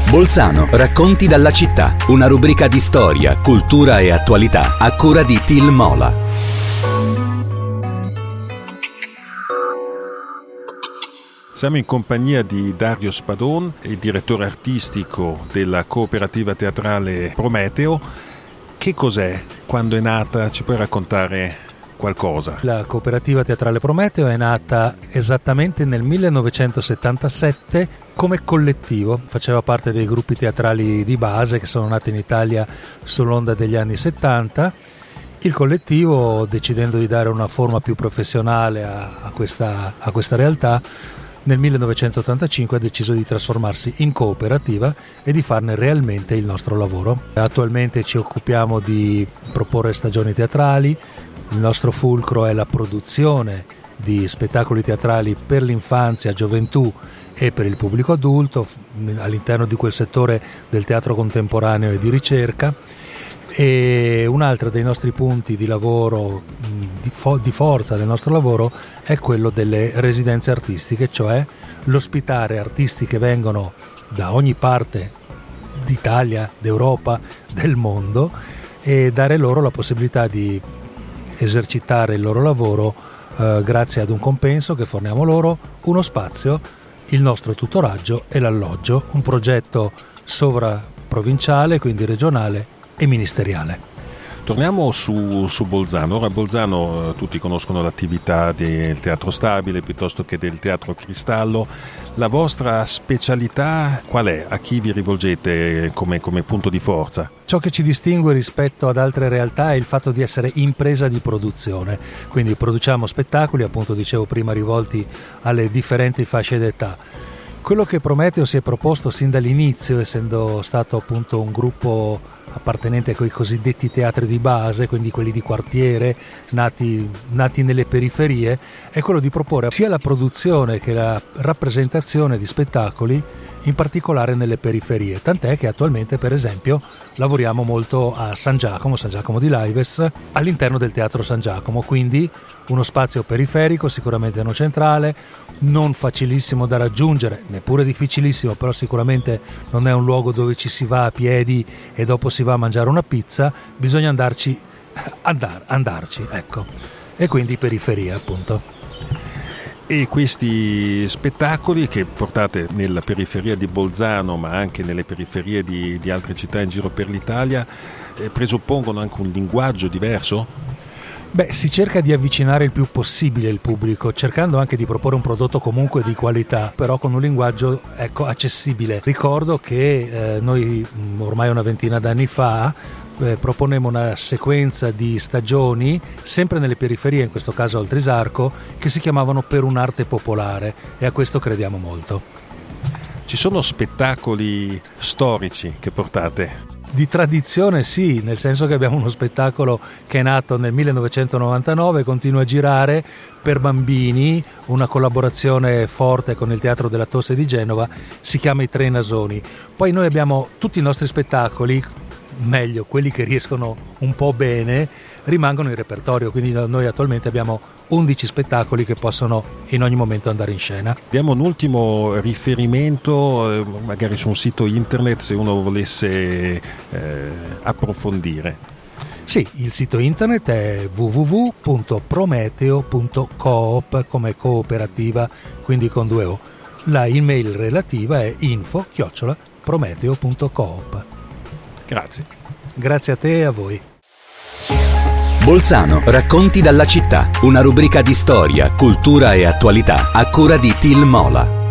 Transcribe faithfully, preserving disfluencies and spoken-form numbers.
Bolzano, racconti dalla città, una rubrica di storia, cultura e attualità a cura di Til Mola. Siamo in compagnia di Dario Spadon, il direttore artistico della cooperativa teatrale Prometeo. Che cos'è? Quando è nata? Ci puoi raccontare qualcosa? La cooperativa teatrale Prometeo è nata esattamente nel millenovecentosettantasette come collettivo, faceva parte dei gruppi teatrali di base che sono nati in Italia sull'onda degli anni settanta. Il collettivo, decidendo di dare una forma più professionale a, a, questa, a questa realtà, nel millenovecentottantacinque ha deciso di trasformarsi in cooperativa e di farne realmente il nostro lavoro. Attualmente ci occupiamo di proporre stagioni teatrali. Il nostro fulcro è la produzione di spettacoli teatrali per l'infanzia, gioventù e per il pubblico adulto all'interno di quel settore del teatro contemporaneo e di ricerca. E un altro dei nostri punti di lavoro, di, fo- di forza del nostro lavoro, è quello delle residenze artistiche, cioè l'ospitare artisti che vengono da ogni parte d'Italia, d'Europa, del mondo e dare loro la possibilità di esercitare il loro lavoro eh, grazie ad un compenso che forniamo loro, uno spazio, il nostro tutoraggio e l'alloggio, un progetto sovraprovinciale, quindi regionale e ministeriale. Torniamo su, su Bolzano. Ora a Bolzano eh, tutti conoscono l'attività del teatro stabile piuttosto che del teatro cristallo. La vostra specialità qual è? A chi vi rivolgete come, come punto di forza? Ciò che ci distingue rispetto ad altre realtà è il fatto di essere impresa di produzione, quindi produciamo spettacoli, appunto dicevo prima, rivolti alle differenti fasce d'età. Quello che Prometeo si è proposto sin dall'inizio, essendo stato appunto un gruppo appartenente a quei cosiddetti teatri di base, quindi quelli di quartiere, nati, nati nelle periferie, è quello di proporre sia la produzione che la rappresentazione di spettacoli, in particolare nelle periferie, tant'è che attualmente per esempio lavoriamo molto a San Giacomo, San Giacomo di Laives, all'interno del Teatro San Giacomo, quindi uno spazio periferico, sicuramente non centrale, non facilissimo da raggiungere, neppure difficilissimo, però sicuramente non è un luogo dove ci si va a piedi e dopo si va a mangiare una pizza, bisogna andarci, andar, andarci, ecco, e quindi periferia appunto. E questi spettacoli che portate nella periferia di Bolzano, ma anche nelle periferie di, di altre città in giro per l'Italia, eh, presuppongono anche un linguaggio diverso? Beh, si cerca di avvicinare il più possibile il pubblico, cercando anche di proporre un prodotto comunque di qualità, però con un linguaggio, ecco, accessibile. Ricordo che eh, noi ormai una ventina d'anni fa eh, proponemmo una sequenza di stagioni, sempre nelle periferie, in questo caso al Trisarco, che si chiamavano Per un'arte popolare, e a questo crediamo molto. Ci sono spettacoli storici che portate? Di tradizione sì, nel senso che abbiamo uno spettacolo che è nato nel millenovecentonovantanove, continua a girare per bambini, una collaborazione forte con il Teatro della Tosse di Genova, si chiama I Tre Nasoni. Poi noi abbiamo tutti i nostri spettacoli, meglio quelli che riescono un po' bene, rimangono in repertorio, quindi noi attualmente abbiamo undici spettacoli che possono in ogni momento andare in scena. Diamo un ultimo riferimento, eh, magari su un sito internet, se uno volesse eh, approfondire. Sì, il sito internet è w w w punto prometeo punto coop, come cooperativa, quindi con due O. La email relativa è info chiocciola prometeo punto coop. Grazie. Grazie a te e a voi. Bolzano, racconti dalla città, una rubrica di storia, cultura e attualità a cura di Til Mola.